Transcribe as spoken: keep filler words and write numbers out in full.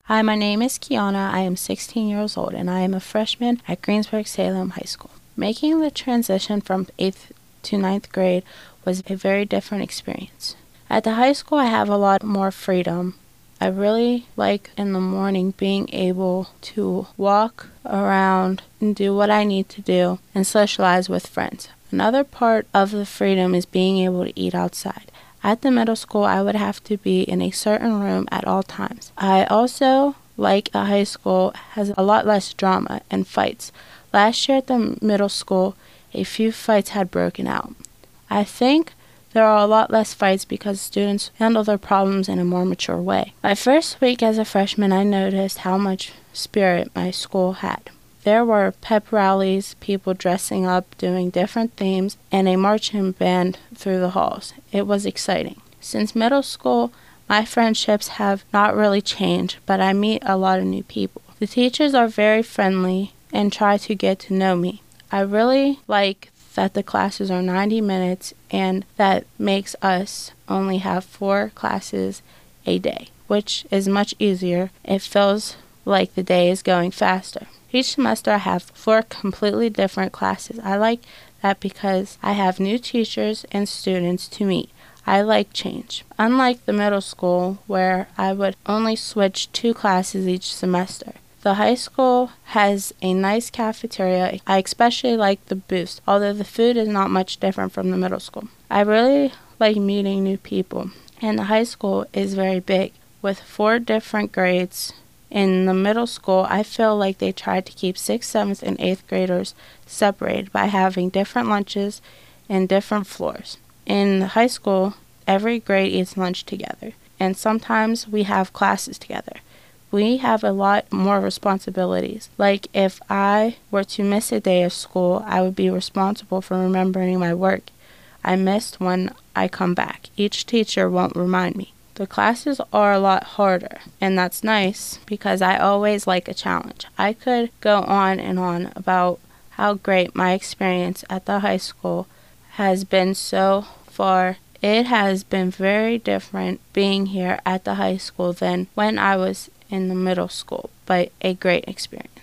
Hi, my name is Kiana. I am sixteen years old and I am a freshman at Greensburg-Salem High School. Making the transition from eighth to ninth grade was a very different experience. At the high school, I have a lot more freedom. I really like in the morning being able to walk around and do what I need to do and socialize with friends. Another part of the freedom is being able to eat outside. At the middle school, I would have to be in a certain room at all times. I also like the high school has a lot less drama and fights. Last year at the middle school, a few fights had broken out. I think there are a lot less fights because students handle their problems in a more mature way. My first week as a freshman, I noticed how much spirit my school had. There were pep rallies, people dressing up, doing different themes, and a marching band through the halls. It was exciting. Since middle school, my friendships have not really changed, but I meet a lot of new people. The teachers are very friendly and try to get to know me. I really like that the classes are ninety minutes and that makes us only have four classes a day, which is much easier. It feels like the day is going faster. Each semester I have four completely different classes. I like that because I have new teachers and students to meet. I like change. Unlike the middle school where I would only switch two classes each semester. The high school has a nice cafeteria. I especially like the Boost, although the food is not much different from the middle school. I really like meeting new people, and the high school is very big with four different grades. In the middle school, I feel like they tried to keep sixth, seventh, and eighth graders separated by having different lunches and different floors. In the high school, every grade eats lunch together, and sometimes we have classes together. We have a lot more responsibilities. Like if I were to miss a day of school, I would be responsible for remembering my work I missed when I come back. Each teacher won't remind me. The classes are a lot harder, and that's nice because I always like a challenge. I could go on and on about how great my experience at the high school has been so far. It has been very different being here at the high school than when I was in the middle school, but a great experience.